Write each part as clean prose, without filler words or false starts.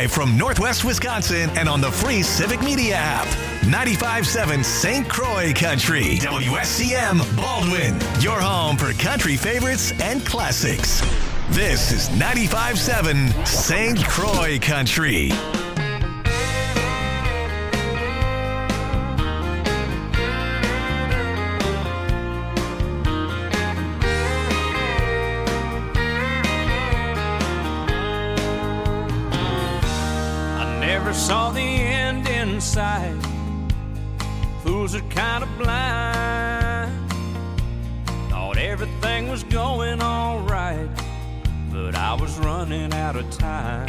live from Northwest Wisconsin and on the free Civic Media app. 95.7 St. Croix Country. WSCM Baldwin. Your home for country favorites and classics. This is 95.7 St. Croix Country. Saw the end in sight. Fools are kind of blind. Thought everything was going all right, but I was running out of time.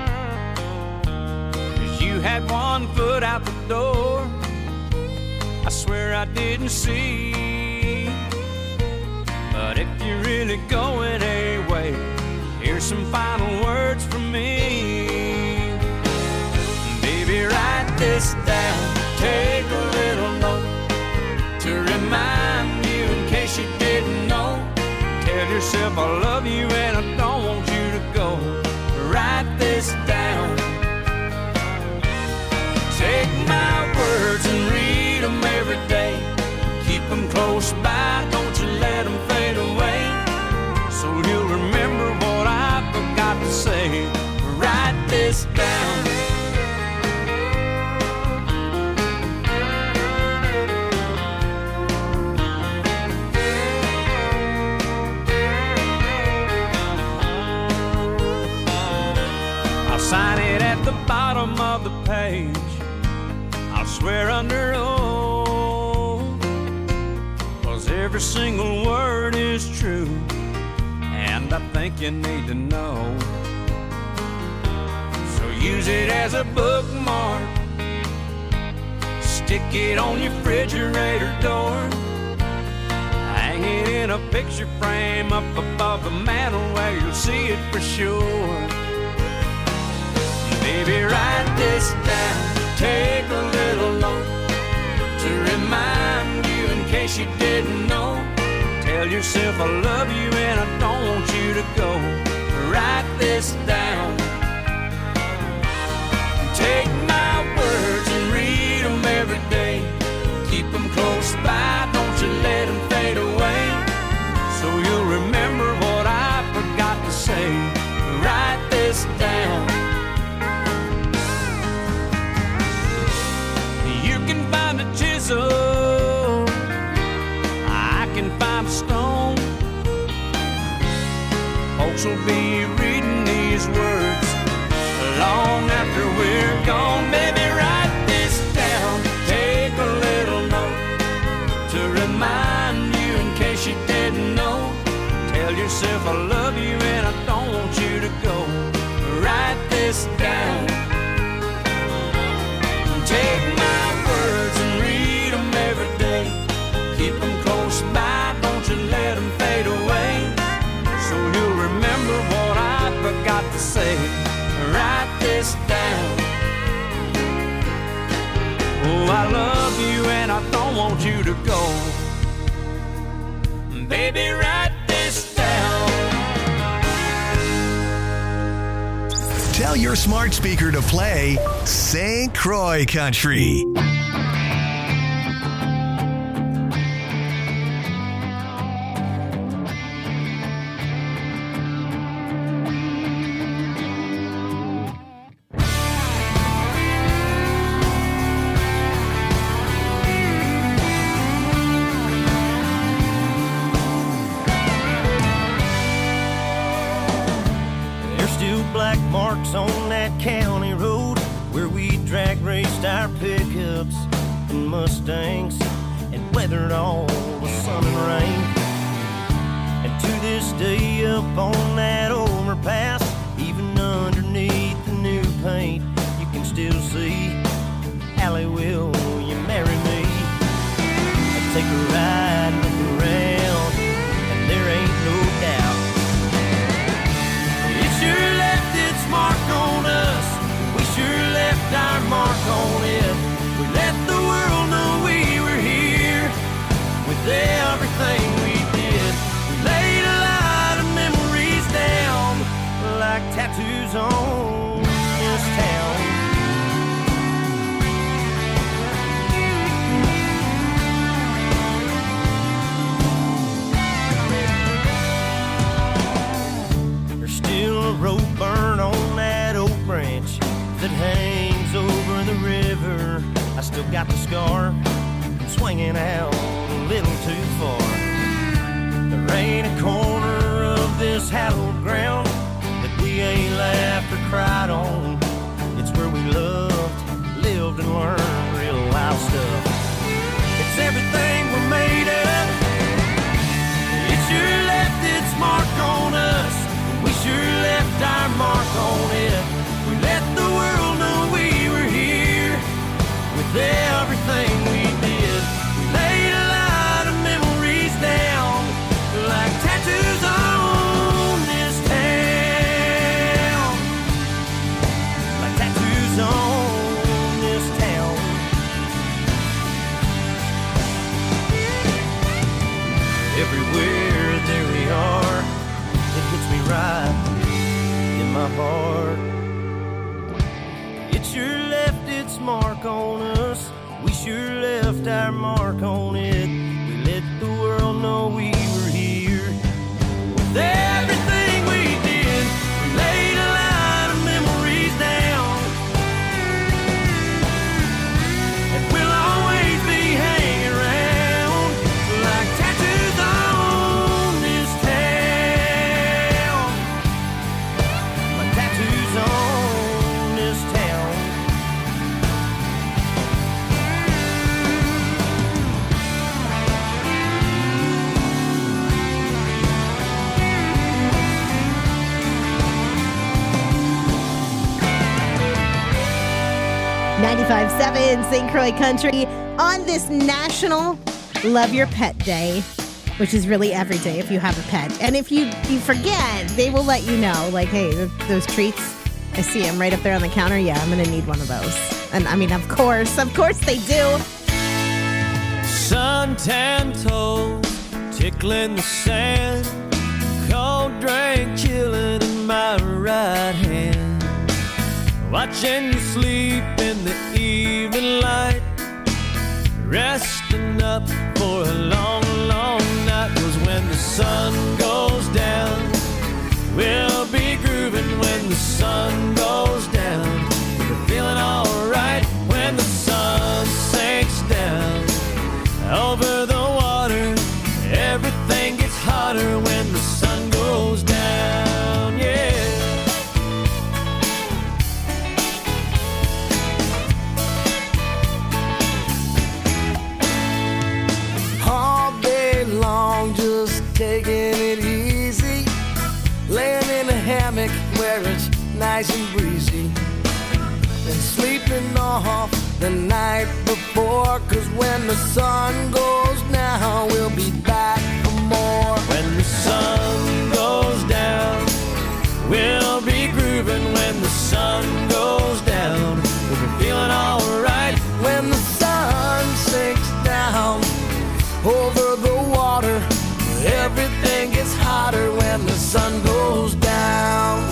'Cause you had one foot out the door, I swear I didn't see. But if you're really going away, here's some final words from me. Write this down, take a little note to remind you in case you didn't know. Tell yourself I love you and I don't want you to go. Write this down. Take my words and read them every day. Keep them close by, don't you let them fade away. So you'll remember what I forgot to say. Write this down. Sign it at the bottom of the page. I'll swear under oath, 'cause every single word is true, and I think you need to know. So use it as a bookmark, stick it on your refrigerator door, hang it in a picture frame up above the mantel where you'll see it for sure. Baby, write this down, take a little note to remind you in case you didn't know. Tell yourself I love you and I don't want you to go. Write this down. Take my words and read them every day. Keep them close by, don't you let them fade away. So you'll remember what I forgot to say. Write this down. Chisel, I can find a stone. Folks will be reading these words long after we're gone. Baby, write this down, take a little note to remind you in case you didn't know. Tell yourself I love you and I don't want you to go. Write this down. Take my words and read them every day. Keep them close by, don't you let them fade away. So you'll remember what I forgot to say. Write this down. Oh, I love you and I don't want you to go. Baby, write this down. Tell your smart speaker to play St. Croix Country. Black marks on that county road where we drag raced our pickups and Mustangs and weathered all the sun and rain. And to this day up on that overpass, even underneath the new paint, you can still see Allie, will you marry me? I'll take a ride, look around, and there ain't no doubt it sure left its mark on us. We sure left our mark on it. We let the world know we were here with everything we did. We laid a lot of memories down. got the scar from swinging out a little too far. There ain't a corner of this hallowed ground that we ain't laughed or cried on. It's where we loved, lived, and learned real life stuff. It's everything we're made of. It sure left its mark on us. We sure left our mark on it. We let the world know we were here with everything we did. We laid a lot of memories down like tattoos on this town. Like tattoos on this town. Everywhere there we are, it hits me right in my heart. It sure left its mark on us. We sure left our mark on it. We let the world know we were here with everything we did. We laid a lot of memories down, and we'll always be hanging around like tattoos on this town. Like tattoos on this town. .7 St. Croix Country on this National Love Your Pet Day, which is really every day if you have a pet. And if you forget, they will let you know, like, hey, those treats, I see them right up there on the counter. Yeah, I'm going to need one of those. And I mean, of course they do. Suntan toes tickling the sand, cold drink chilling in my right hand. Watching you sleep in the evening light, resting up for a long, long night. 'Cause when the sun goes down, we'll be grooving when the sun goes down. We're feeling alright when the sun sinks down. Over the water, everything gets hotter when the sun goes down, yeah. Just taking it easy, laying in a hammock where it's nice and breezy, and sleeping off the night before. 'Cause when the sun goes down, we'll be back for more. When the sun goes down, we'll be grooving when the sun goes down. We'll be feeling alright when the sun sinks down. Over the water, everything gets hotter when the sun goes down.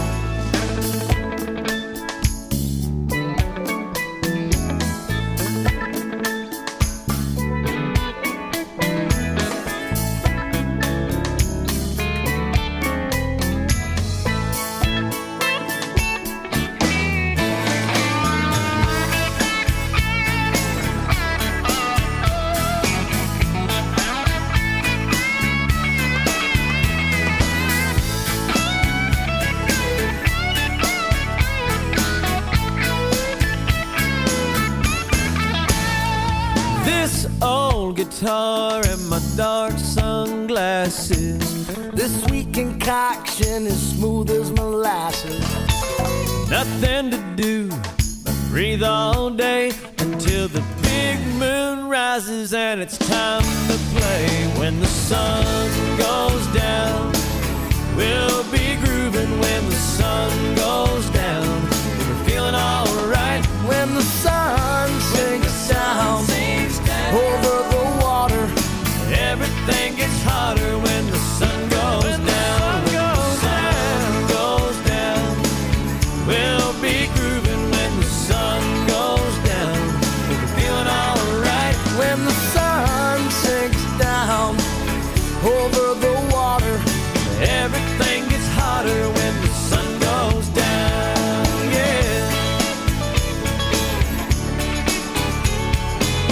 Guitar and my dark sunglasses. This sweet concoction is smooth as molasses. Nothing to do but breathe all day until the big moon rises and it's time to play. When the sun goes down, we'll be grooving when the sun goes down. We're feeling alright when the sun sinks down. Over the water, everything gets hotter when the sun goes down. When the sun goes down, we'll be grooving when the sun goes down. We're feeling alright when the sun sinks down. Over the water, everything gets hotter when the sun goes down, yeah.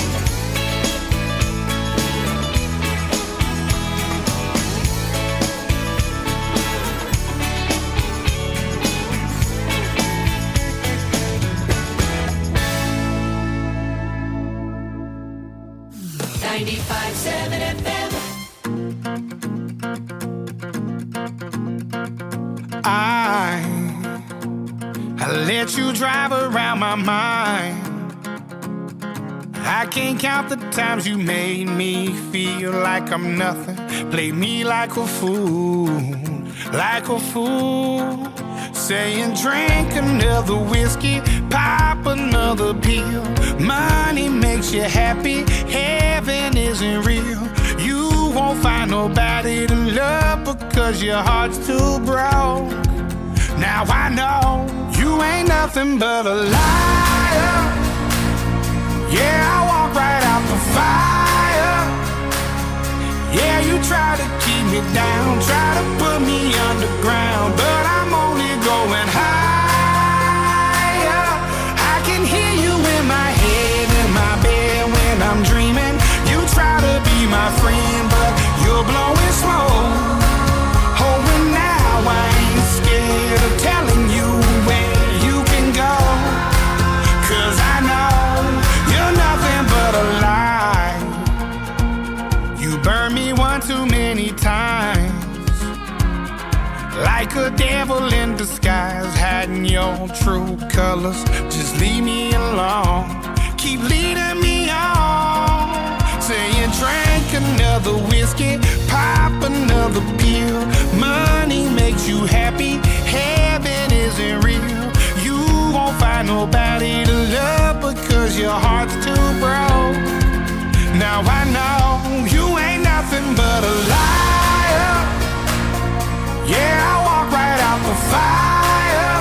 I let you drive around my mind. I can't count the times you made me feel like I'm nothing. Play me like a fool, like a fool. Saying drink another whiskey, pop another pill. Money makes you happy, heaven isn't real. You won't find nobody to love because your heart's too broke. Now I know you ain't nothing but a liar. Yeah, I walk right out the fire. Yeah, you try to keep me down, try to put me underground, but I'm only going higher. I can hear you in my head, in my bed when I'm dreaming. You try to be my friend, but you're blowing smoke. Oh, and now I ain't scared of telling you where you can go, 'cause I know you're nothing but a lie. You burned me one too many times, like a devil in disguise, hiding your true colors. Just leave me alone, keep leading me on. Saying drink another whiskey, pop another pill. Money makes you happy, heaven isn't real. You won't find nobody to love because your heart's too broke. Now I know you ain't nothing but a liar. Yeah, I walk right out the fire.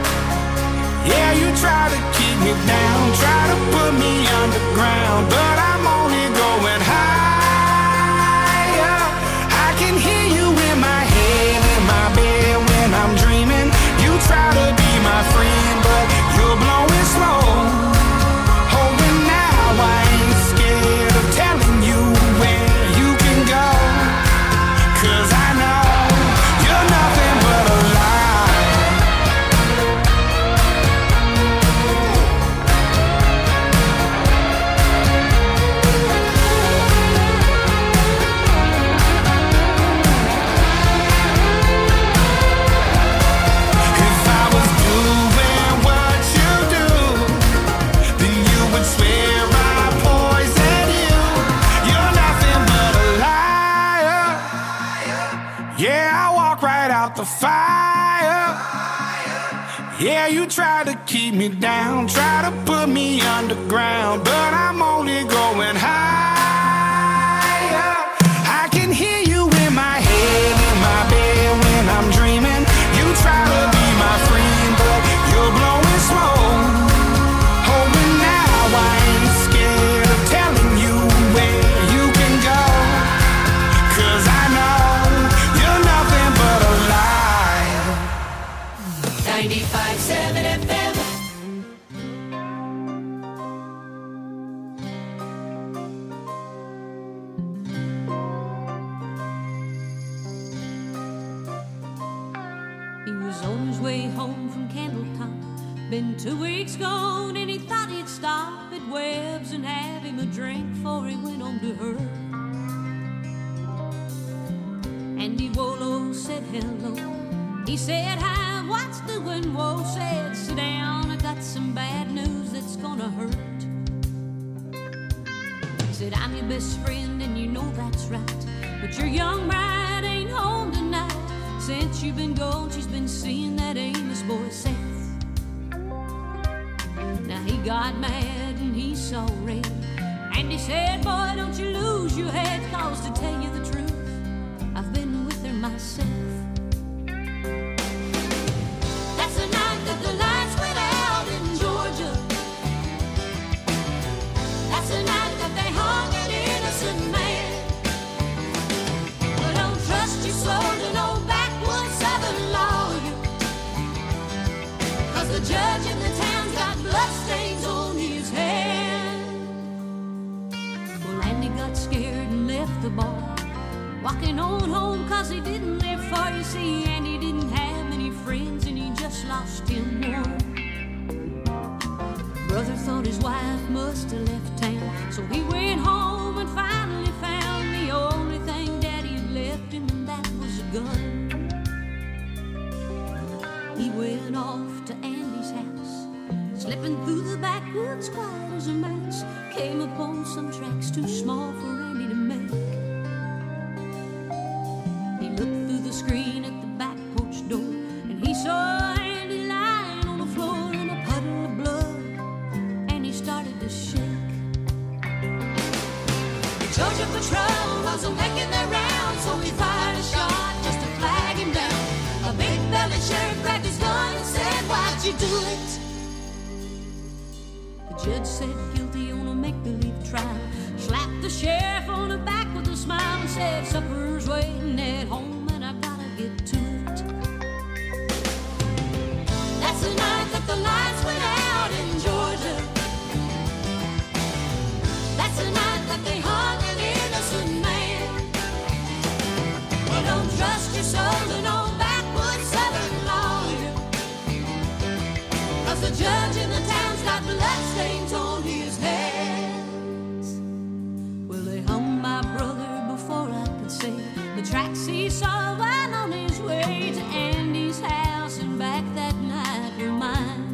Yeah, you try to keep me down, try to put me underground, but I'm only going higher. I can hear you in my head, in my bed when I'm dreaming. You try to be my friend, but you're blowing smoke. Oh, and now I ain't scared of telling you where you can go, 'cause I know you're nothing but a lie. If I was doing what you do, then you would swear I poisoned you. You're nothing but a liar. Yeah, I walk right out the fire. Yeah, you try to keep me down, try to put me underground, but I'm only going higher. I can hear you in my head, in my bed when I'm dreaming. You try to be my friend, but you're blowing smoke. Oh, and now I ain't scared of telling you where you can go, 'cause I know you're nothing but a lie. 95.7 FM. He was on his way home from Candletop. Been 2 weeks gone and he thought he'd stop at Webb's and have him a drink before he went on to her. Andy Wolo said hello. He said hi, what's doing? Whoa, said sit down, I got some bad news that's gonna hurt. He said I'm your best friend and you know that's right, but your young bride ain't home tonight. Since you've been gone, she's been seeing that Amos boy Seth. Now he got mad and he saw red, and he said, boy, don't you lose your head, 'cause to tell you the truth, I've been with her myself. That's the night that the lights went out in Georgia. That's the night that they hung an innocent man. But don't trust your soul to no backwoods southern lawyer, 'cause the judge in the town's got bloodstains on his hand. Well, Andy got scared and left the bar, walking on home 'cause he didn't live far. You see, Andy didn't have many friends and he just lost him one. Brother thought his wife must have left town, so he went home and finally found the only thing Daddy had left him, and that was a gun. went off to Andy's house. Slipping through the backwoods quiet as a mouse, came upon some tracks too small for Andy to make. He looked through the screen at the back porch door, and he saw Andy lying on the floor in a puddle of blood, and he started to shake. The Georgia Patrol wasn't making their rounds, so he fired a shot just to flag him down. A big-bellied sheriff grabbed his gun and said, "Why'd you do it?" The judge said guilty on a make-believe trial, slapped the sheriff on the back with a smile and said, "Supper's waiting at home and I gotta get to it." That's the night that the lights went out in Georgia. That's the night that they hung an innocent man. Well, don't trust your soul to no backwoods southern lawyer, 'cause the judge in the town's got bloodstains on his hands. Well, they hung my brother before I could say the tracks he saw went on his way to Andy's house, and back that night were mine.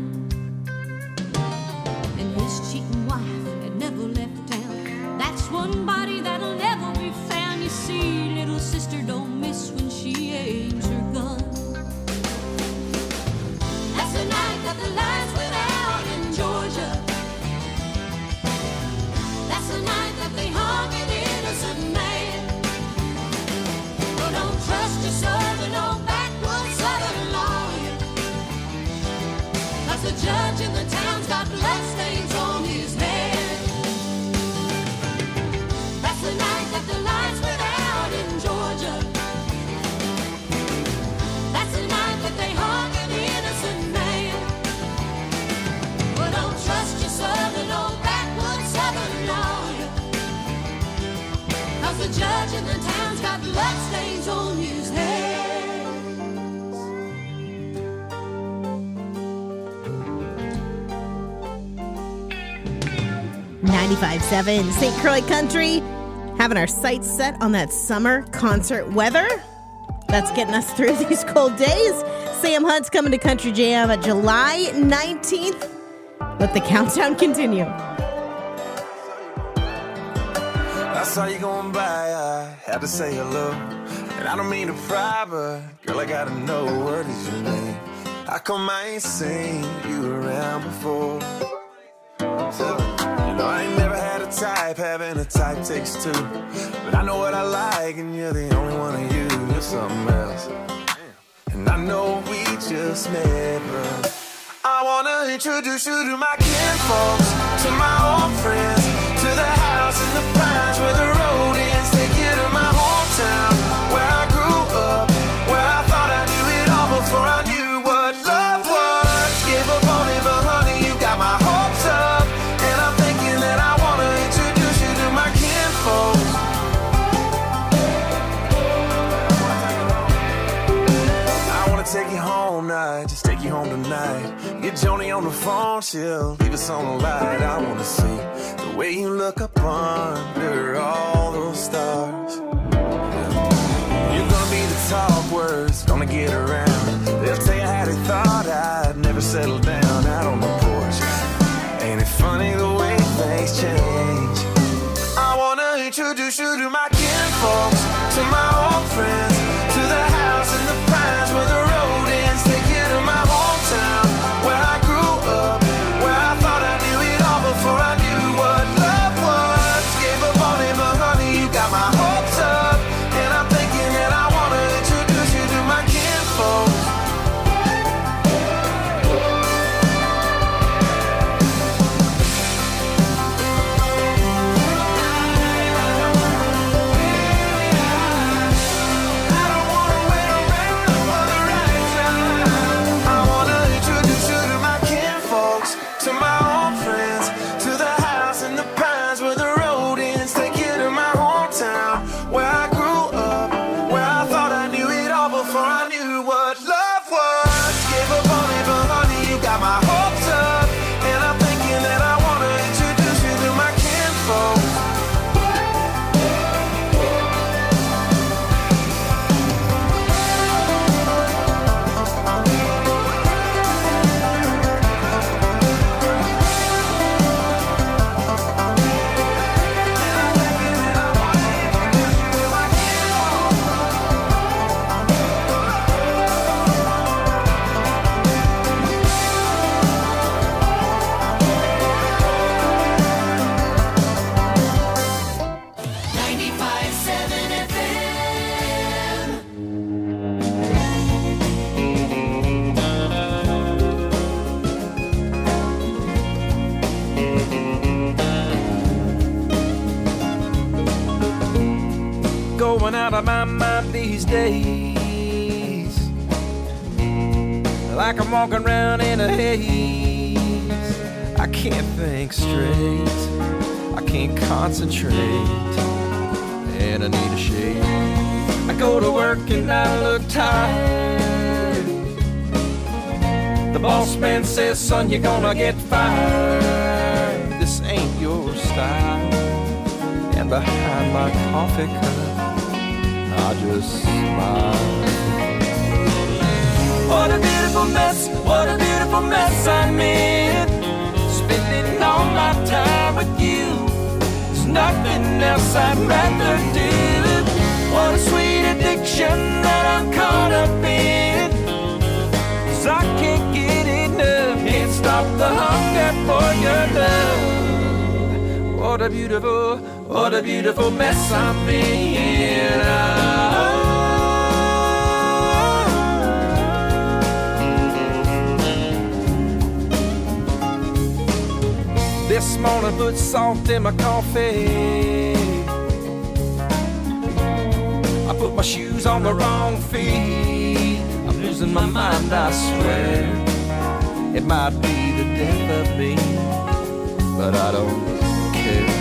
And his cheating wife had never left town. That's one body that'll never be found. You see, little sister don't miss when she aims her gun. That's the night that the lights went out in Georgia. That's the night that they hung an innocent man. Well, don't trust your soul to no backwoods southern lawyer, 'cause the judge in the town's got bloodstains on his hands. That's the night that the lights went out in Georgia. That's the night that they hung an innocent man. Well, don't trust your southern old backwoods southern lawyer, 'cause the judge in the town's got bloodstains on his hands. 95.7 St. Croix Country, having our sights set on that summer concert weather. That's getting us through these cold days. Sam Hunt's coming to Country Jam at July 19th. Let the countdown continue. I saw you going by, I had to say hello. And I don't mean to pry, but girl, I gotta know, what is your name? How come I ain't seen you around before? So, you know, I ain't never had a type, having a type takes two. But I know what I like, and you're the only one of you. You're something else. And I know we just met, but I wanna introduce you to my kinfolks, to my old friends, to the house in the pines where the road ends. Take you to my hometown, where I grew up, where I thought I knew it all before I knew what love was. Gave up on it, but honey, you got my hopes up. And I'm thinking that I wanna introduce you to my kinfolks. I wanna take you home now, just take you home tonight. Get Joni on the phone, she'll leave us on the light. I wanna see the way you look up under all those stars. You're gonna be the talk words, gonna get around. They'll tell you how they thought I'd never settle down out on the porch. Ain't it funny the way things change? I wanna introduce you to my kinfolks, to my old friends, to the house in the pines where the road ends. Take you to my hometown, where I grew up, where I thought I knew it all before I knew what love was. Gave up on it, but honey, you got my hopes up. And I'm thinking that I wanna introduce you to my kinfolk. days, like I'm walking around in a haze. I can't think straight, I can't concentrate, and I need a shave. I go to work and I look tired. The boss man says, son, you're gonna get fired. This ain't your style. And behind my coffee cup, I just smile. What a beautiful mess, what a beautiful mess I'm in. Spending all my time with you. There's nothing else I'd rather do. What a sweet addiction that I'm caught up in. 'Cause I can't get enough, can't stop the hunger for your love. What a beautiful mess I'm in. This morning put salt in my coffee. I put my shoes on the wrong feet. I'm losing my mind, I swear. It might be the death of me, but I don't care.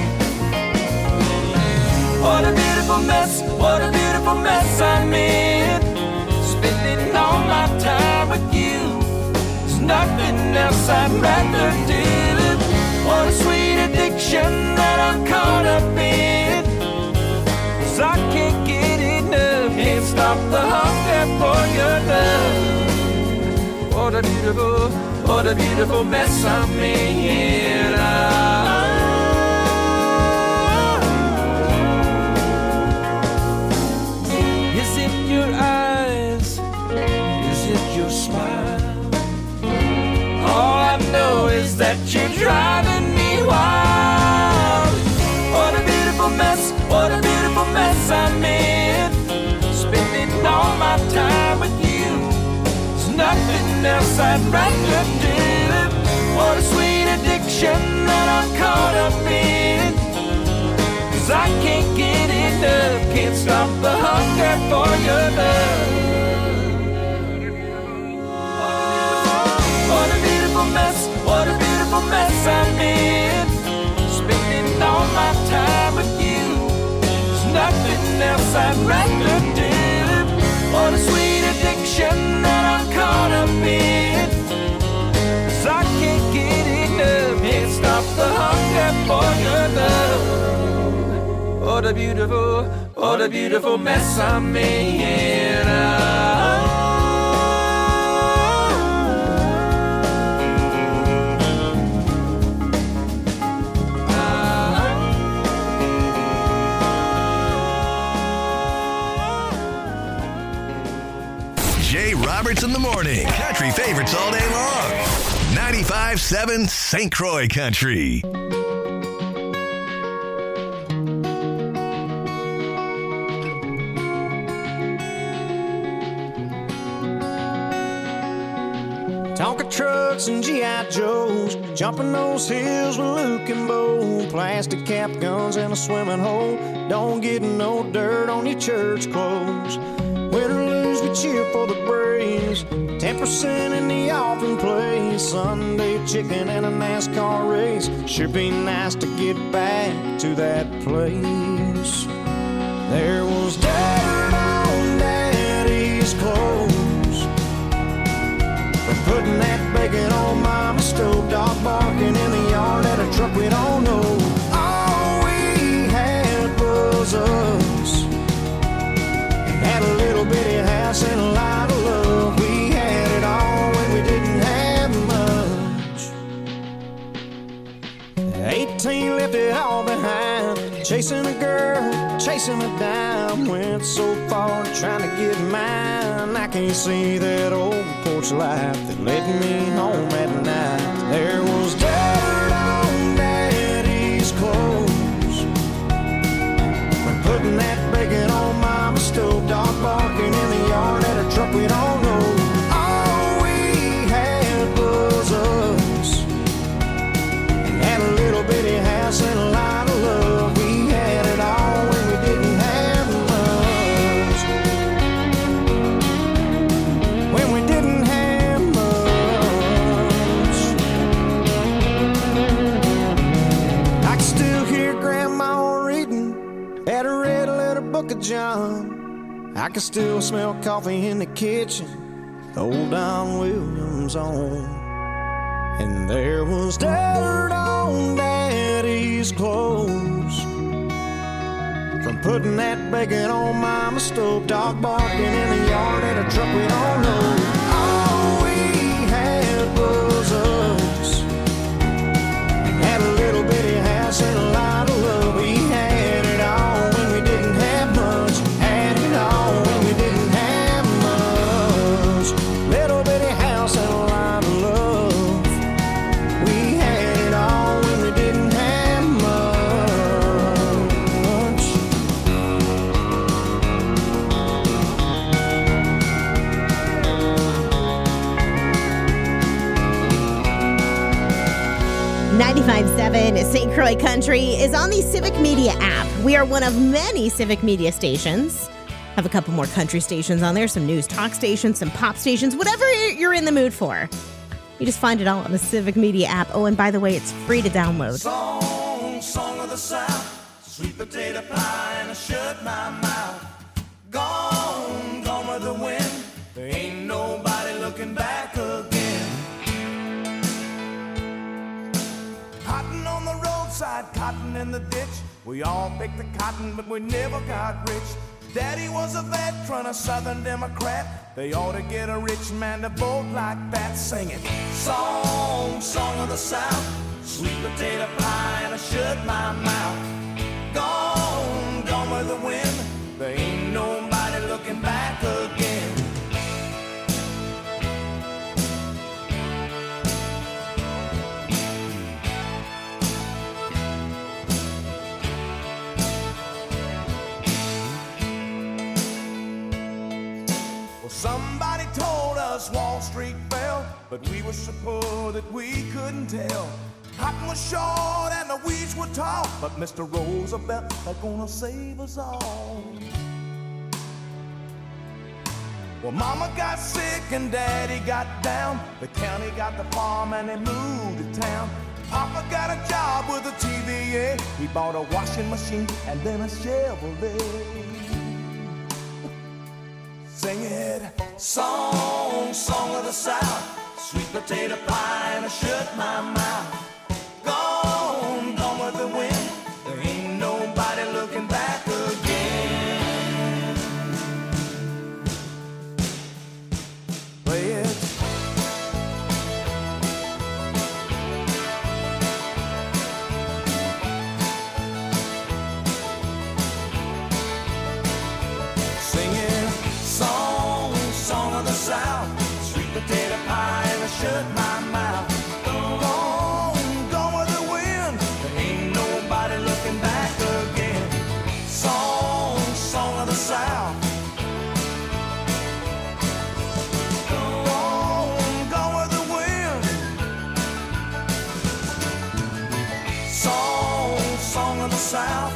What a beautiful mess, what a beautiful mess I'm in. Spending all my time with you. There's nothing else I'd rather do. What a sweet addiction that I'm caught up in. 'Cause I can't get enough, can't stop the hunger for your love. What a beautiful mess I'm in. Is it your eyes? Is it your smile? All I know is that you're driving me wild. What a beautiful mess, what a beautiful mess I'm in. Spending all my time with you. There's nothing else I'd rather do. What a sweet addiction that I'm caught up in. 'Cause I can't get enough, can't stop the hunger for your love. What a beautiful mess, what a beautiful mess I'm in. Spending all my time with you. There's nothing else I'd rather do. What a sweet addiction that I'm caught up in. 'Cause I can't get enough, can't stop the hunger for your love. What a beautiful mess I'm in. Jay Roberts in the morning. Country favorites all day long. 95.7 St. Croix Country. Tonka trucks and G.I. Joes, jumping those hills with Luke and Bo. Plastic cap guns and a swimming hole. Don't get no dirt on your church clothes. Win or lose, we cheer for the Braves. 10% in the offering place. Sunday chicken and a NASCAR race. Sure be nice to get back to that place. There was dirt on Daddy's clothes. Putting that bacon on Mama's stove, dog barking in the yard at a truck we don't know. All we had was us. Had a little bitty house and a lot of love. We had it all when we didn't have much. 18 left it all behind. Chasing a girl, chasing a dime. Went so far trying to get mine. I can't see that old porch light that led me home at night. There was dirt on Daddy's clothes. When putting that bacon on Mama's stove, dog barking in the yard at a truck we don't know. All we had was us. Had a little bitty house and a lot of love. We had it all when we didn't have much. can still smell coffee in the kitchen, the old Don Williams on. And there was dirt on Daddy's clothes from putting that bacon on Mama's stove. Dog barking in the yard at a truck we don't know. All we had was us. Had a little bitty house and a lot of love. We had it all when we didn't have much. Had it all when we didn't have much. Little bitty house and a lot of love. We had it all when we didn't have much. 95.7 St. Croix Country is on the Civic Media app. We are one of many Civic Media stations. Have a couple more country stations on there, some news talk stations, some pop stations, whatever you're in the mood for. You just find it all on the Civic Media app. Oh, and by the way, it's free to download. Song of the South, sweet potato pie, and I shut my mouth. Gone with the wind. There ain't nobody looking back again. Cotton on the roadside, cotton in the ditch. We all picked the cotton, but we never got rich. Daddy was a veteran, a Southern Democrat. They ought to get a rich man to vote like that, singing song of the South, sweet potato pie, and I shut my mouth. Gone with the wind. There ain't nobody looking back again. Somebody told us Wall Street fell, but we were so poor that we couldn't tell. Cotton was short and the weeds were tall, but Mr. Roosevelt was gonna save us all. Well, Mama got sick and Daddy got down. The county got the farm and they moved to town. Papa got a job with the TVA. He bought a washing machine and then a Chevrolet. Sing it, song of the South, sweet potato pie, and I shut my mouth. Gone with the wind. There ain't nobody looking back again. Play it. Song of the South, sweet potato pie, and I shut my mouth. Gone with the wind. There ain't nobody looking back again. Song of the South. Gone with the wind. Song of the South.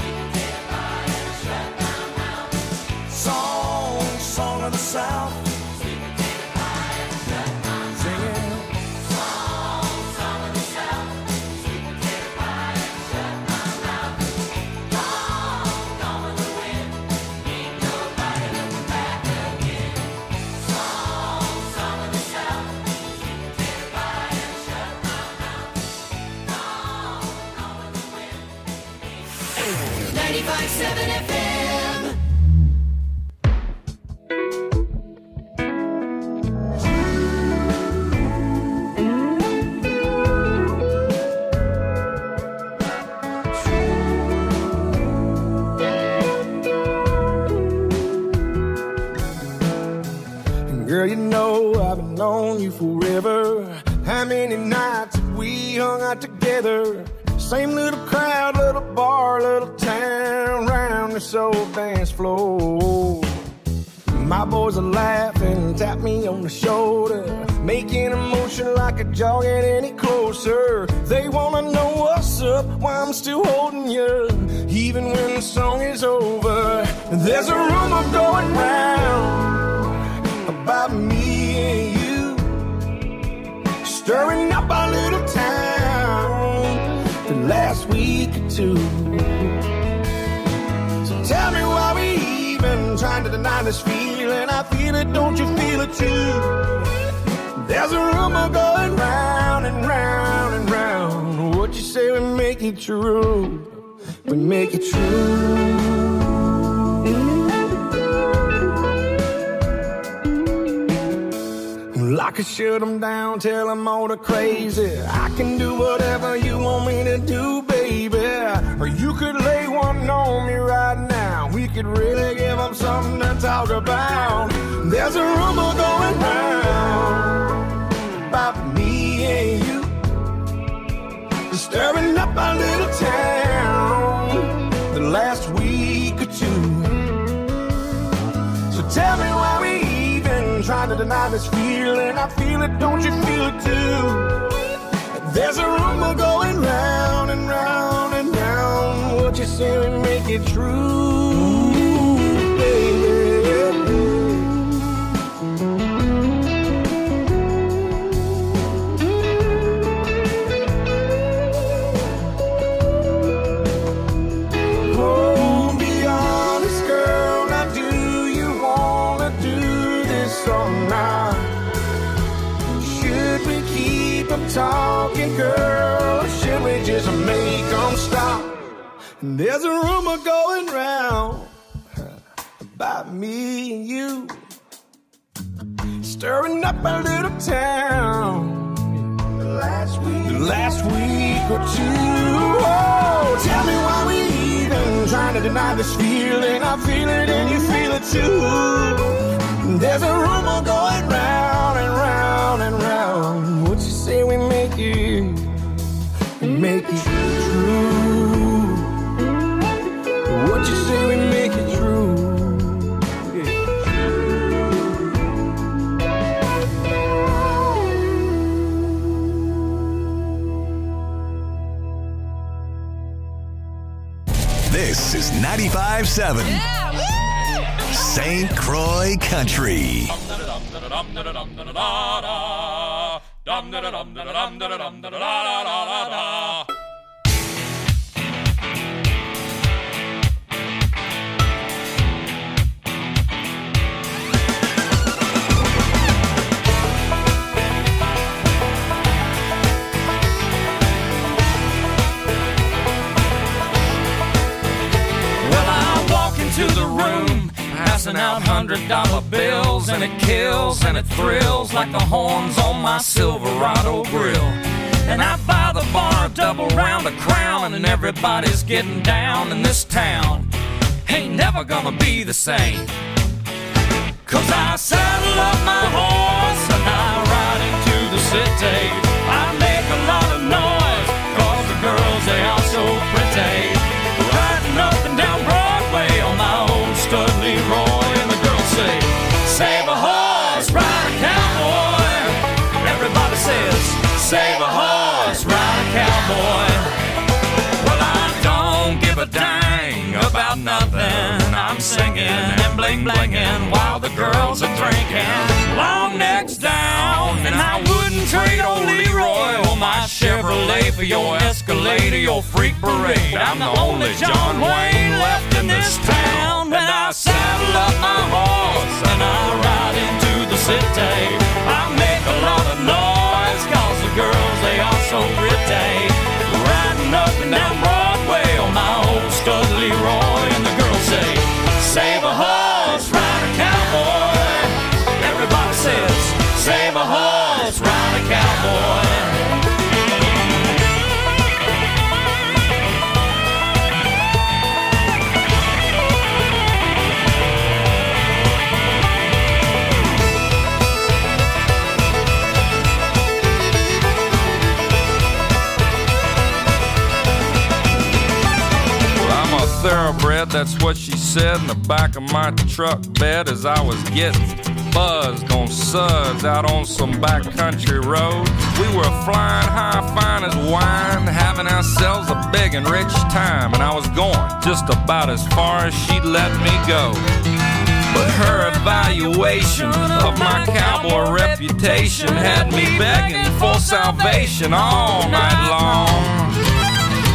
Song of the South. Sweet potato pie and shut my mouth. Singing. Song of the South. Sweet potato pie and shut my mouth. Gone with the wind. Ain't nobody looking back again. Song of the South. Sweet potato pie and shut my mouth. Gone with the wind. 95.7 FM. Girl, you know I've been on you forever. How many nights have we hung out together? Same little crowd, little bar, little town, round this old dance floor. My boys are laughing, tap me on the shoulder, making a motion like a jogging any closer. They wanna know what's up, why I'm still holding you, even when the song is over. There's a rumor going round about me and you, stirring up our little town the last week or two. So tell me why we even trying to deny feel it, don't you feel it too? There's a rumor going round and round and round. What you say we make it true? We make it true. I could shut them down, tell them all the crazy. I can do whatever you want me to do, baby. Or you could lay one on me right now. We could really give them something to talk about. There's a rumor going round about me and you, stirring up our little town the last week or two. So tell me why we even trying to deny this feeling. I feel it, don't you feel it too? There's a rumor going round and round and round. What you say we make it true, baby. Talking, girl, or should we just make them stop? There's a rumor going round about me and you, stirring up our little town the last week or two. Oh, tell me why we even trying to deny this feeling. I feel it and you feel it too. There's a rumor going round and round and round. What you say we make it true? What you say we make it true? This is 95.7 St. Croix Country. To the room, passing out $100 bills, and it kills and it thrills like the horns on my Silverado grill. And I buy the bar a double round of Crown, and everybody's getting down in this town. Ain't never gonna be the same, 'cause I saddle up my horse and I ride into the city. I make a lot of noise, 'cause the girls, they are so pretty. Riding up and down Broadway on my old stud Leroy, and the girls say, save a horse, ride a cowboy. Everybody says, save a horse, ride a cowboy. Well, I don't give a dang about nothing. I'm singing and bling-blinging while the girls are drinking. Long necks down, and I wouldn't trade old Leroy or my Chevrolet for your Escalade or your Freak Parade. I'm the only John Wayne left in this town. And I saddle up my horse and I ride into the city. I make a lot of noise, 'cause the girls, they are so pretty. Riding up and down Broadway on my old stud Leroy, and the girls say, save a horse, ride a cowboy. Everybody says, save a horse, ride a cowboy. Thoroughbred, that's what she said in the back of my truck bed as I was getting buzzed on suds out on some backcountry road. We were flying high, fine as wine, having ourselves a big and rich time, and I was going just about as far as she'd let me go. But her evaluation of my cowboy reputation had me begging for salvation all night long.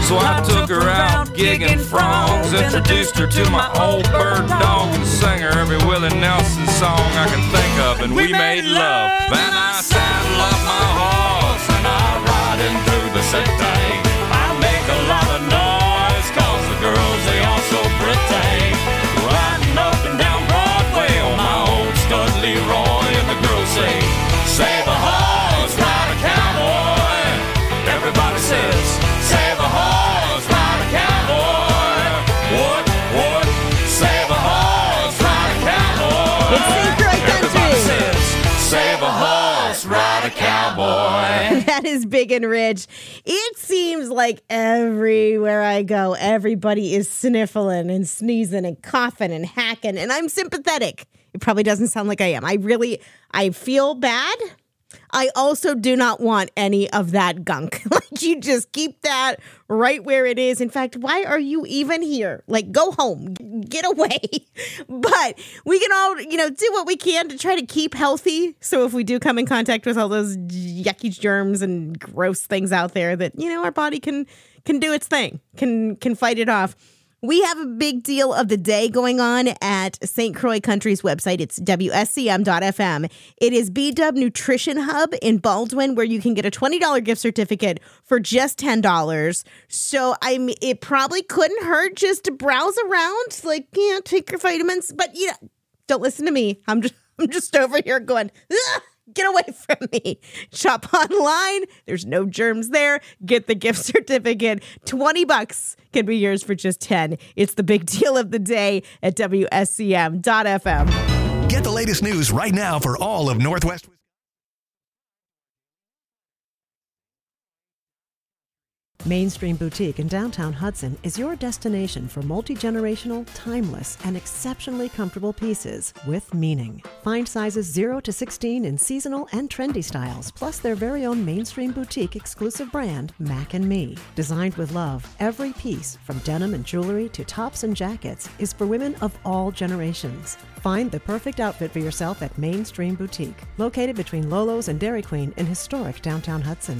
So I took her out gigging frogs, introduced her to my old bird dog, and sang her every Willie Nelson song I can think of, and we made love. Then I saddle up my horse and I ride him through the city. I make a lot of noise, cause the girls, they all so pretty. Riding up and down Broadway on my old stud Leroy, and the girls say, save a horse, ride a cowboy. Everybody says, save a horse, ride a cowboy. What? Save a horse, ride a cowboy. It's St. Croix Country. Everybody says, save a horse, ride a cowboy. That is Big and Rich. It seems like everywhere I go, everybody is sniffling and sneezing and coughing and hacking, and I'm sympathetic. It probably doesn't sound like I am. I feel bad. I also do not want any of that gunk. Like, you just keep that right where it is. In fact, why are you even here? Like, go home, get away. But we can all, do what we can to try to keep healthy. So if we do come in contact with all those yucky germs and gross things out there, that, our body can do its thing, can fight it off. We have a big deal of the day going on at St. Croix Country's website. It's WSCM.FM. It is B-Dub Nutrition Hub in Baldwin, where you can get a $20 gift certificate for just $10. So it probably couldn't hurt just to browse around, take your vitamins. But don't listen to me. I'm just over here going, ugh! Get away from me. Shop online. There's no germs there. Get the gift certificate. $20 can be yours for just $10. It's the big deal of the day at WSCM.FM. Get the latest news right now for all of Northwest Wisconsin. Mainstream Boutique in downtown Hudson is your destination for multi-generational, timeless, and exceptionally comfortable pieces with meaning. Find sizes 0 to 16 in seasonal and trendy styles, plus their very own Mainstream Boutique exclusive brand, Mac & Me. Designed with love, every piece, from denim and jewelry to tops and jackets, is for women of all generations. Find the perfect outfit for yourself at Mainstream Boutique, located between Lolo's and Dairy Queen in historic downtown Hudson.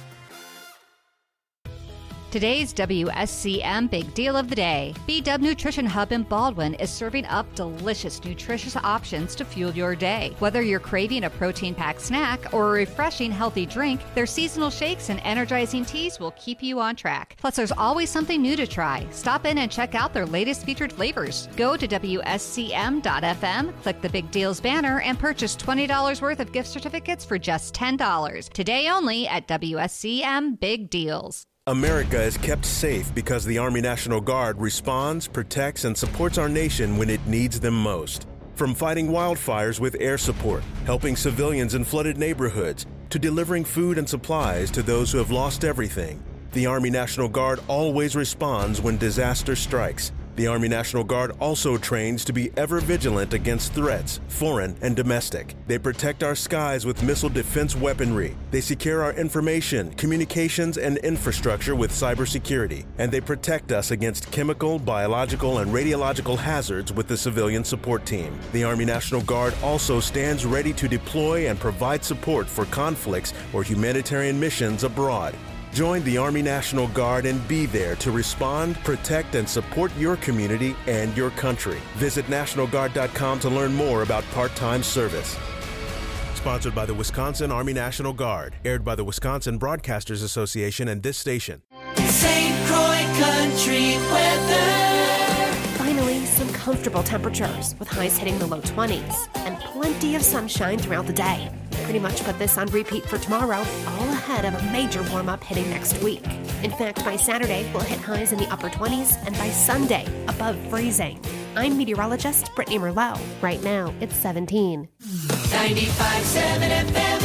Today's WSCM Big Deal of the Day. B-Dub Nutrition Hub in Baldwin is serving up delicious, nutritious options to fuel your day. Whether you're craving a protein-packed snack or a refreshing, healthy drink, their seasonal shakes and energizing teas will keep you on track. Plus, there's always something new to try. Stop in and check out their latest featured flavors. Go to WSCM.FM, click the Big Deals banner, and purchase $20 worth of gift certificates for just $10. Today only at WSCM Big Deals. America is kept safe because the Army National Guard responds, protects, and supports our nation when it needs them most. From fighting wildfires with air support, helping civilians in flooded neighborhoods, to delivering food and supplies to those who have lost everything, the Army National Guard always responds when disaster strikes. The Army National Guard also trains to be ever vigilant against threats, foreign and domestic. They protect our skies with missile defense weaponry. They secure our information, communications, and infrastructure with cybersecurity. And they protect us against chemical, biological, and radiological hazards with the civilian support team. The Army National Guard also stands ready to deploy and provide support for conflicts or humanitarian missions abroad. Join the Army National Guard and be there to respond, protect, and support your community and your country. Visit NationalGuard.com to learn more about part-time service. Sponsored by the Wisconsin Army National Guard. Aired by the Wisconsin Broadcasters Association and this station. St. Croix Country weather. Finally, some comfortable temperatures with highs hitting the low 20s and plenty of sunshine throughout the day. Pretty much put this on repeat for tomorrow, all ahead of a major warm-up hitting next week. In fact, by Saturday, we'll hit highs in the upper 20s, and by Sunday, above freezing. I'm meteorologist Brittany Merlot. Right now, it's 17. 95.7 FM.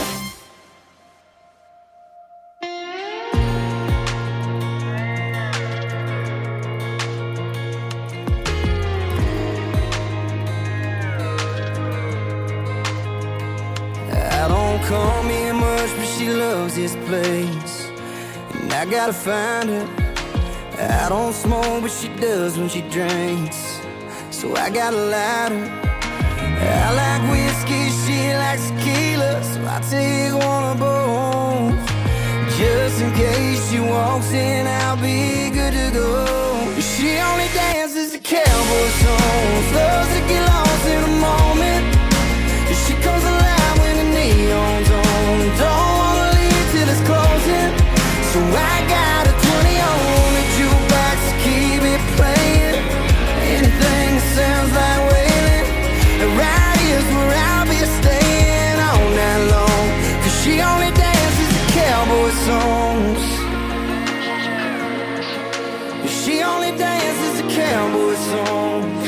Call me much, but she loves this place, and I gotta find her. I don't smoke, but she does when she drinks, so I gotta light her. I like whiskey, she likes tequila, so I take one of both. Just in case she walks in, I'll be go. She only dances to cowboy songs, loves to get lost in a moment. She comes alive when the neon's on, don't wanna leave till it's closing. So I got a 20 on the jukebox to keep it playing. Anything that sounds like wailing, and right here's where I'll be staying all night long. Cause she only dances to cowboy songs. She only dances to cowboy songs.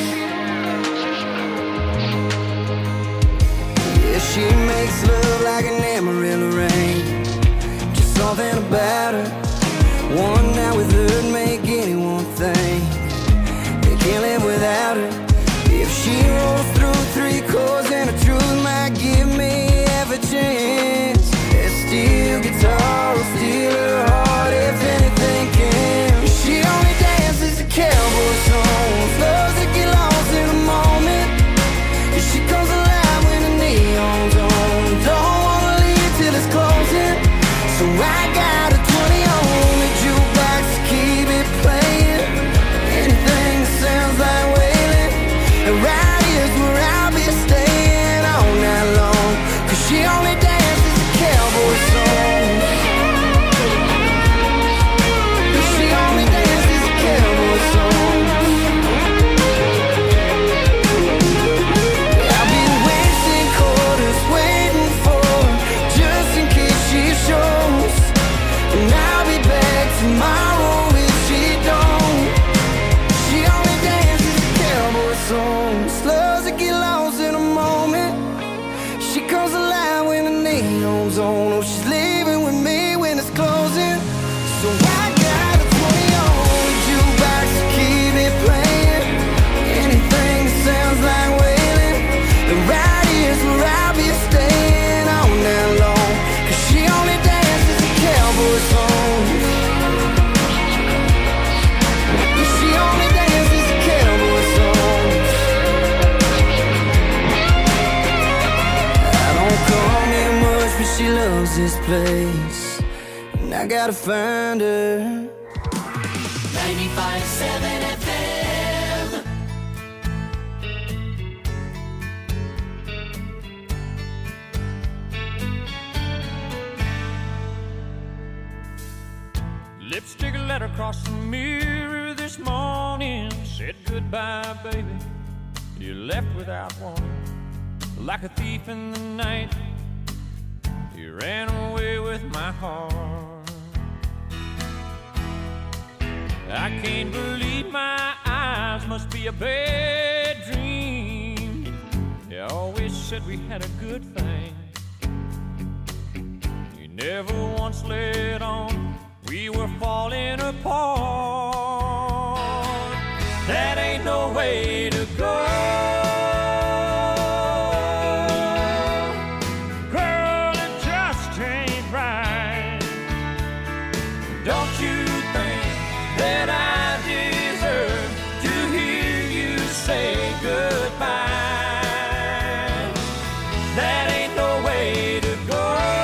Yeah, she makes love like an Amarillo rain. Just something about her. One night with her'd make anyone think they can't live without her. If she rolls through 3 chords and the truth might give me half a chance, that steel guitar will steal her heart if anything can. She only dances to cowboy songs, loves to get lost in a moment. She comes alive when the neon's on, don't wanna leave till it's closing. So I got a 20 on the jukebox to keep it playing. Anything that sounds like wailing, and right here's where I'll be staying all night long. Cause she only dances to cowboy songs. She only dances to cowboy songs. I'll be wasting quarters waiting for her, just in case she shows. And I'll be back tomorrow if she don't. She only dances to cowboy songs, loves to get lost in a moment. She comes alive when the neon's on. Oh, she's leaving with me when it's closing. So I got a 20 on the jukebox to keep it playing. Anything that sounds like wailing, and right here's where I'll be staying all night long. Cause she only dances to cowboy songs. She only dances to cowboy songs. I don't come here much, but she loves this place, and I gotta find her. 95.7 FM. Lipstick letter across the mirror this morning said goodbye, baby. You left without warning, like a thief in the night. You ran away with my heart. I can't believe my eyes, must be a bad dream. You always said we had a good thing. You never once let on we were falling apart. That ain't no way to go. Girl, it just ain't right. Don't you think that I deserve to hear you say goodbye? That ain't no way to go.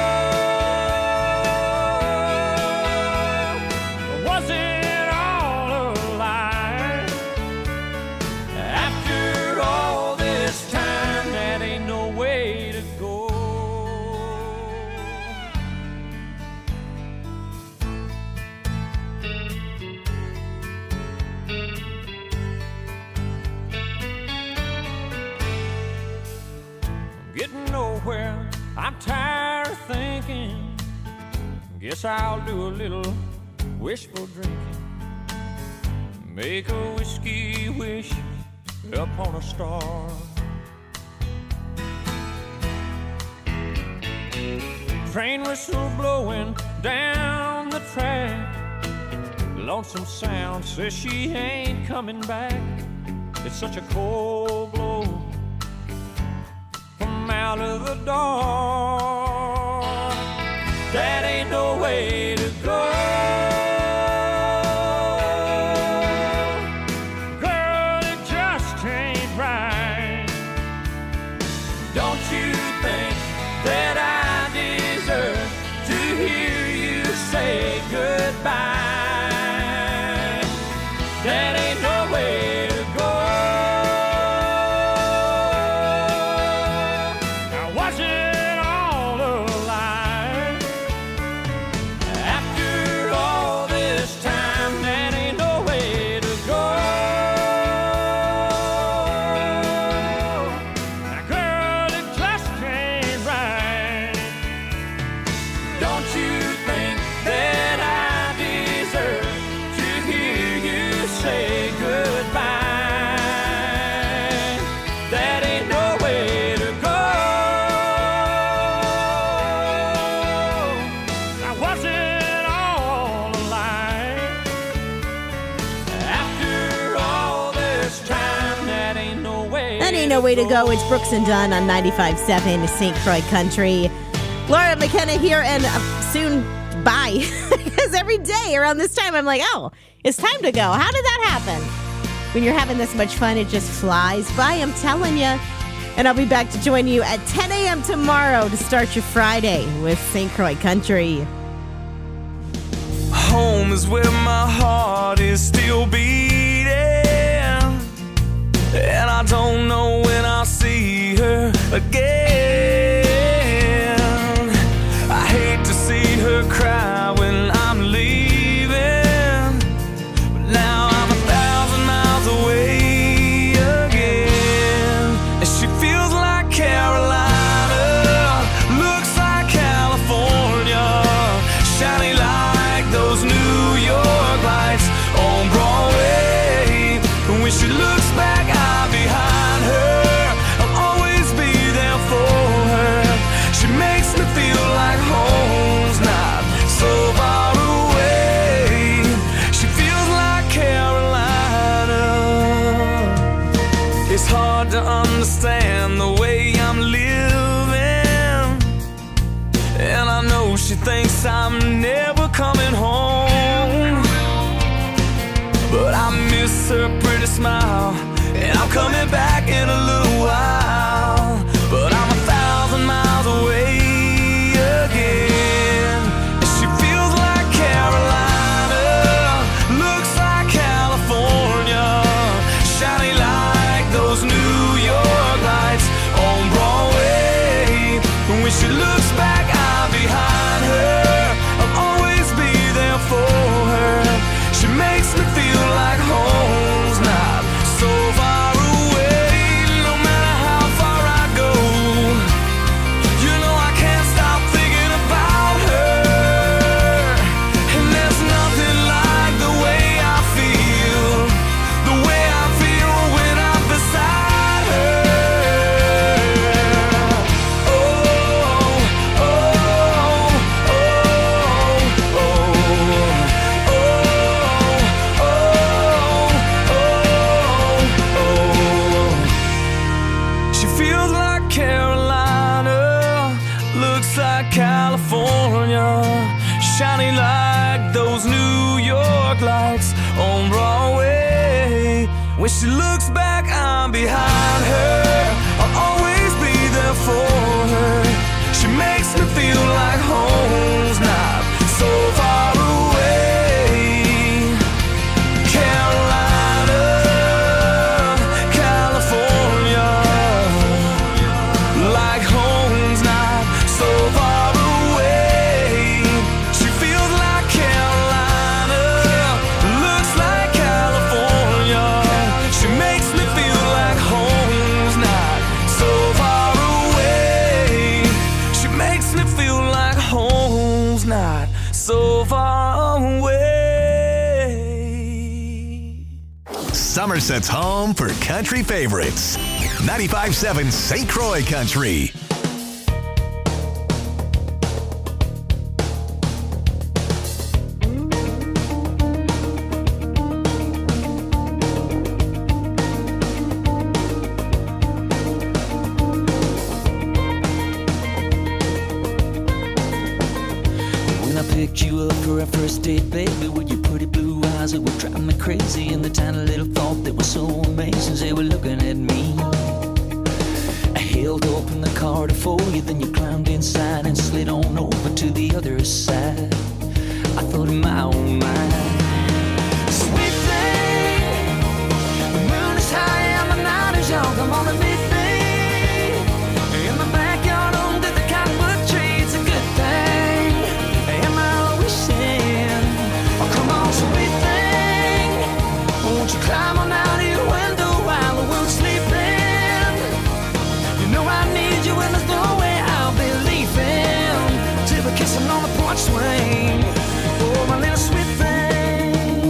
Was it all a lie? After all this time, that ain't no way to go. I'm getting nowhere, I'm tired of thinking. Guess I'll do a little wishful drinking. Make a whiskey wish upon a star. Train whistle blowing down the track. Lonesome sound says she ain't coming back. It's such a cold blow from out of the dark. That ain't no way to go. Girl, it just ain't right. Don't you think that I deserve to hear you say goodbye? Ain't No Way to Go. It's Brooks and Dunn on 95.7 St. Croix Country. Laura McKenna here, and soon bye. Because every day around this time, I'm like, oh, it's time to go. How did that happen? When you're having this much fun, it just flies by, I'm telling you. And I'll be back to join you at 10 a.m. tomorrow to start your Friday with St. Croix Country. Home is where my heart is still beating, and I don't know when I'll see her again. I hate to see her cry when I'm leaving, but now I'm 1,000 miles away again. And she feels like Carolina, looks like California, shiny like those New York lights on Broadway. And when she looks back, I'm behind her. I'll always be there for her. She makes me feel like home's not so far away. She feels like Carolina. It's hard to understand the way I'm living, and I know she thinks I'm never coming home, but I miss her pretty smile, and I'm coming back in a little while. But I'm 1,000 miles away again, and she feels like Carolina, looks like California, shiny like those New York lights on Broadway. And when she looks back, I'm behind her. I'll always be there for her. She makes me feel like home's not so far away. No matter how far I go, you know I can't stop thinking about her. And there's nothing like the way I feel when I'm beside her. Oh, oh, oh, oh, oh, she feels like Carolina, looks like California, shiny like those New York lights on Broadway. When she looks back, I'm behind her. I'll always be there for her. She makes me feel like home's not so far away. Carolina, California, like home's not so far away. She feels like Carolina, looks like California. She makes me feel like home's not so far away. She makes me feel like home's not so far away. Somerset's home for country favorites. 95.7 St. Croix Country. When I picked you up for our first date, baby, with your pretty blue eyes that would drive me crazy, and the tiny little thought that was so amazing, they were looking at me. I held open the car to for you, then you climbed inside and slid on over to the other side. I thought in my own mind, sweet thing, the moon is high and the night is young, come on and meet me in the backyard under the cottonwood tree. It's a good thing, am I wishing? Oh, come on, sweet thing, won't you climb on out of your window while the world's sleeping? You know I need you and there's no way I'll be leaving till we're kissing on the porch swing. Oh, my little sweet thing.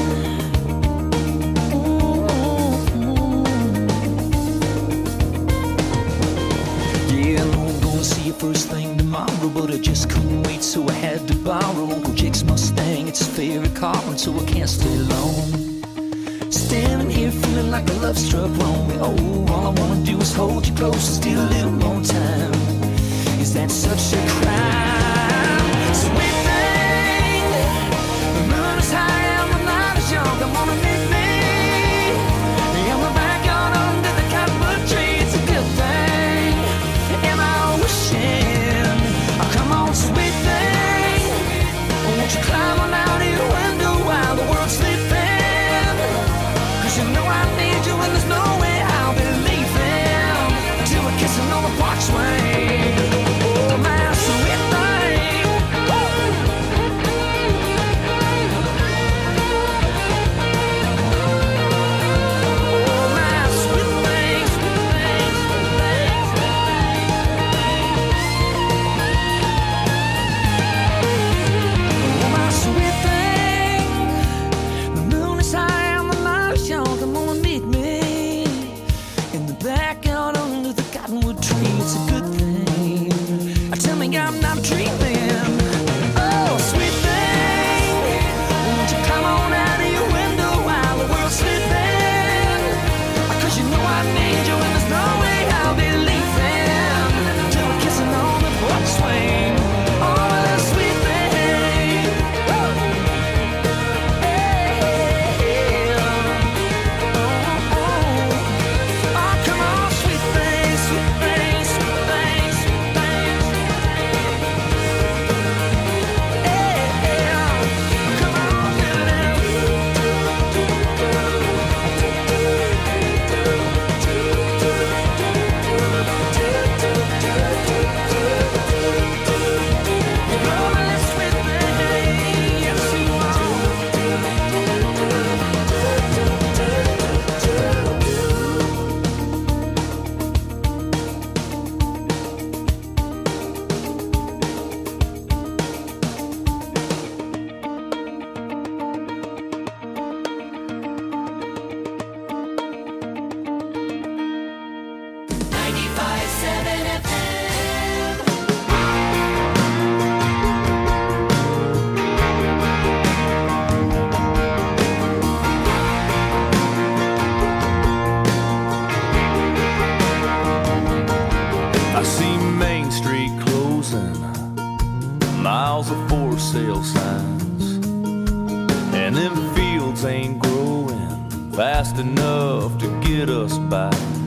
Yeah, I know I'm gonna see you first thing tomorrow, but I just couldn't wait, so I had to borrow Uncle Jake's Mustang. It's his favorite car, and so I can't stay long. Standing here feeling feeling like a love struck wrong. Oh, all I wanna do is hold you close and steal a little more time. Is that such a crime? Sweet thing, the moon is high and the night is young. Come on and meet me in the backyard under the cottonwood tree. It's a good thing. Am I wishing? Oh, come on, sweet thing, won't you climb on out of your window while the world's sleeping? 'Cause you know I need you and there's no way I'll be leaving till we're kissing on the porch swing. Oh, my sweet thing. Oh, my sweet thing, sweet thing, sweet thing, oh, my sweet thing. The moon is high and the night is young. Come on and meet me in the backyard under the cottonwood tree. It's a good thing. Tell me I'm not dreaming. Oh, sweet thing, won't you come on out of your window while the world's sleeping? 'Cause you know I need you and there's no way I'll be leaving till we're kissing on the porch swing. Oh, that sweet thing. Woo! Oh, come on, sweet thing, sweet thing, sweet thing, sweet thing. Come on, I see Main Street closing, miles of for sale signs, and them fields ain't growing fast enough to get us by.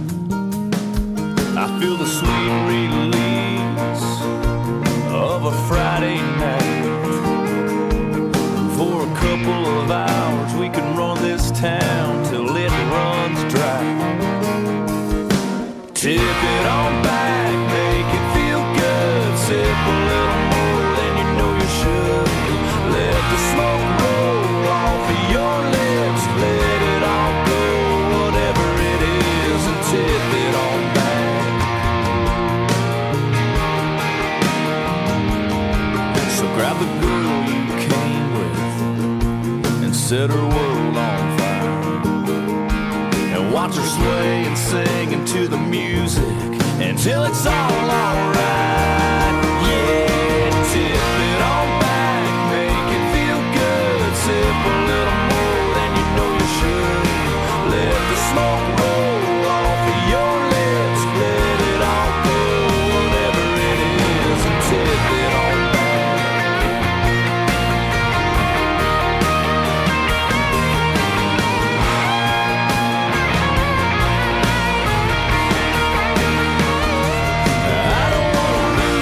I feel the sweet release of a Friday night. For a couple of hours we can run this town till it runs dry. Tip it on back, make it feel good. Sip a little more than you know you should. Let the smoke roll off of your lips. Let it all go, whatever it is, and tip it on back. So grab the girl you came with and set her world on fire. And watch her sway and sing into the music until it's all alright. Yeah, tip it on back, make it feel good. Sip a little more than you know you should. Let the smoke roll off of your lips. Let it all go, whatever it is, and tip it on back. I don't wanna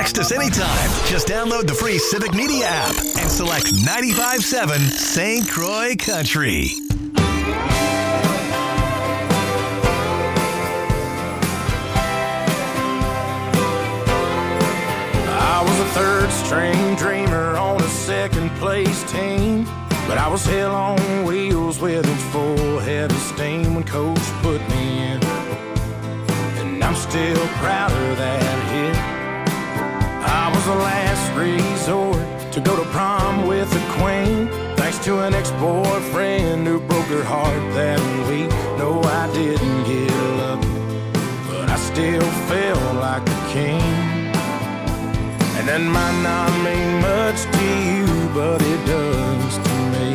text us anytime. Just download the free Civic Media app and select 95.7 St. Croix Country. I was a third-string dreamer on a second-place team, but I was hell on wheels with a full head of steam when Coach put me in, and I'm still proud of that hit. I was the last resort to go to prom with the queen, thanks to an ex-boyfriend who broke her heart that week. No, I didn't get lucky, but I still felt like a king. And that might not mean much to you, but it does to me.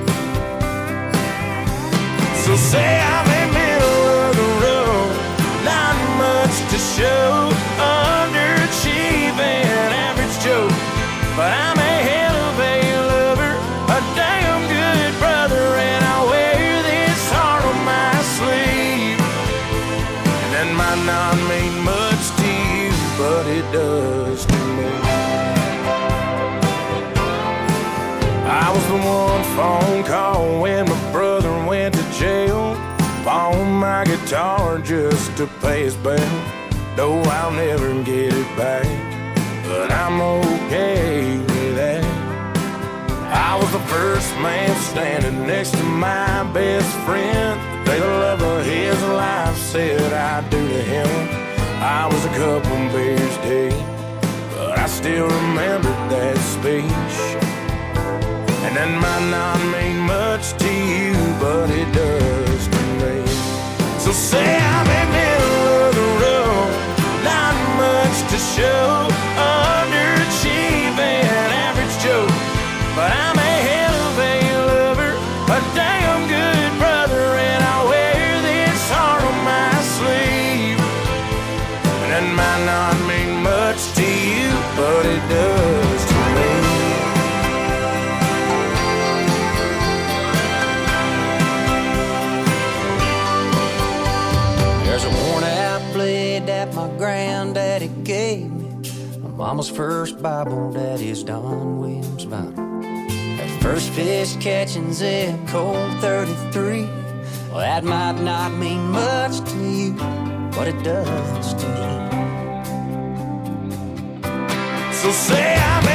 So say I'm in middle of the road, not much to show, underachieving, average Joe, but I'm a hell of a lover, a damn good brother, and I wear this heart on my sleeve. And that might not mean much to you, but it does to me. I was the one phone call when my brother went to jail, pawned my guitar just to pay his bail. No, I'll never get it back, but I'm okay with that. I was the first man standing next to my best friend, the day the love of his life said I do to him. I was a couple beers deep, but I still remember that speech. And that might not mean much to you, but it does to me. So say I'm in middle of the road, not much to show, underachieving, average Joe, but I'm a hell of a lover, a damn good brother, and I wear this heart on my sleeve. And that might not mean much to you, but it does to me. There's a worn-out blade that my granddaddy gave me, my mama's first Bible, daddy's Don Williams Bible. That first fish catching zip code 33, well, that might not mean much to you, but it does to me. So say I'm